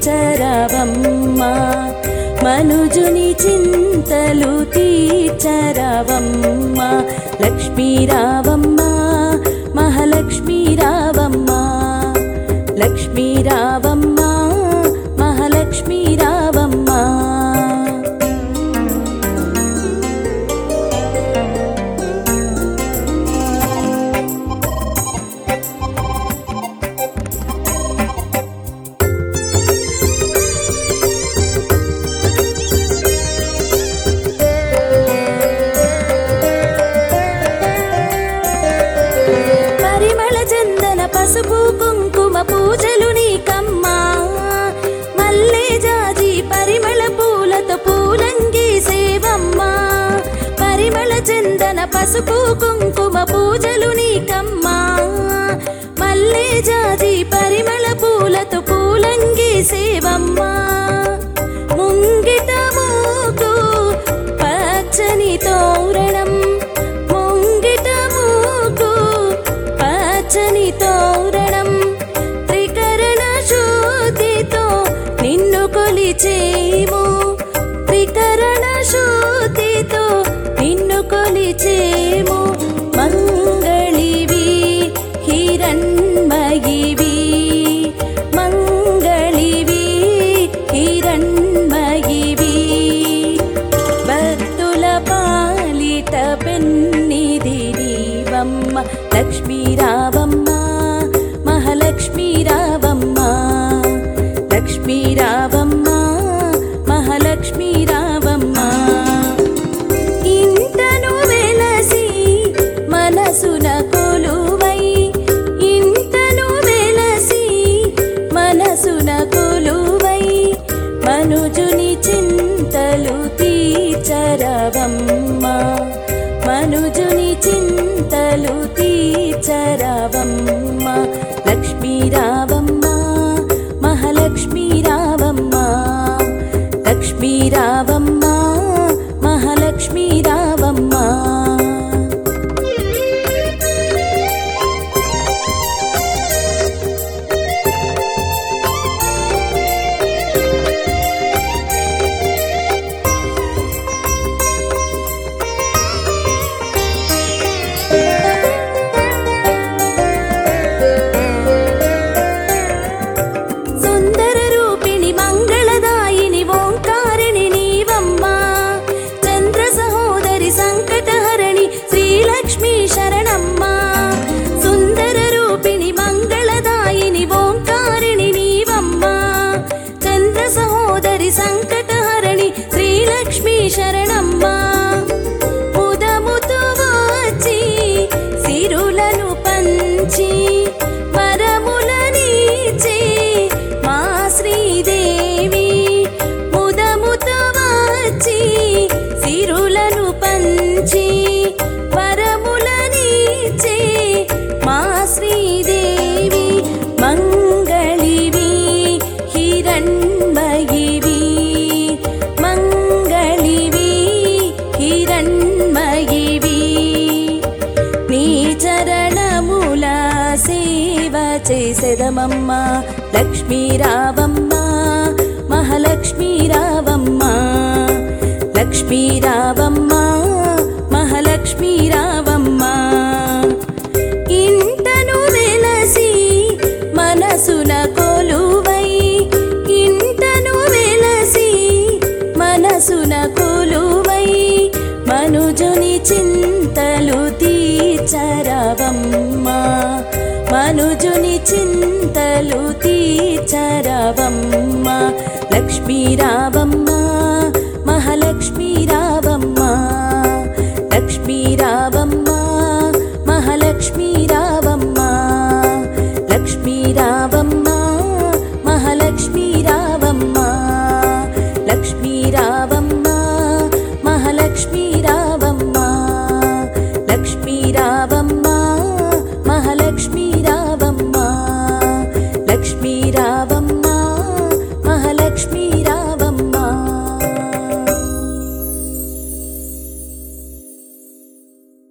తీర్చరవమ్మా మనుజుని చింతలు తీర్చరవమ్మా లక్ష్మీ రావమ్మా మహాలక్ష్మీ రావమ్మా లక్ష్మీ రావమ్మా మహాలక్ష్మీ రావమ్మా పసుపు కుంకుమ పూజలు నీకమ్మా మల్లె జాజి పరిమళ పూలతో పూలంగి సేవమ్మా పరిమళ చందన పసుపు కుంకుమ పూజలు నీకమ్మా మల్లె జాజి పరిమళ పూలతో పూలంగి సేవమ్మా ముంగిట మూకు పచ్చని తోరణం ముంగిట మూకు పచ్చని తోరణం త్రికరణ శోధితో నిన్ను కొలిచేము త్రికరణ శోధితో నిన్ను కొలిచేము మంగళివి హిరణ్మయివి మంగళివి హిరణ్మయివి భక్తుల పాలిట పెన్నిది నీవమ్మ లక్ష్మీ రావమ్మా మహాలక్ష్మీ రావమ్మా లక్ష్మీ రావమ్మా మహాలక్ష్మీ రావమ్మా ఇంటను వెలసి మనసున కొలువై ఇంటను వెలసి మనసున కొలువై మనుజుని చింతలు తీర్చరవమ్మా మనుజుని చింతలు తీర్చరవమ్మా లక్ష్మీ రావమ్మా మహాలక్ష్మీ రావమ్మా లక్ష్మీ రావమ్మా మహాలక్ష్మీ రావమ్మా సంకటహరణి శ్రీలక్ష్మీ శరణమ్మా ముదముతో వచ్చి సిరులను పంచి వరములనిచ్చే మా శ్రీదేవి ముదముతో వచ్చి సిరులను పంచి వరములనిచ్చే మా శ్రీదేవి మంగళివి హిరణ్మయివి మంగళివి హిరణ్మయివి నీ చరణముల సేవ చేసెదమమ్మా లక్ష్మీ రావమ్మా మహాలక్ష్మీ రావమ్మా లక్ష్మీ రావమ్మా మహాలక్ష్మీ రావమ్మా ఇంటను వెలసి మనసున కొలువై ఇంటను వెలసి మనసున కొలువై మనుజుని చింతలు తీర్చరవమ్మా మనుజుని చింతలు తీర్చరవమ్మా లక్ష్మీ రావమ్మా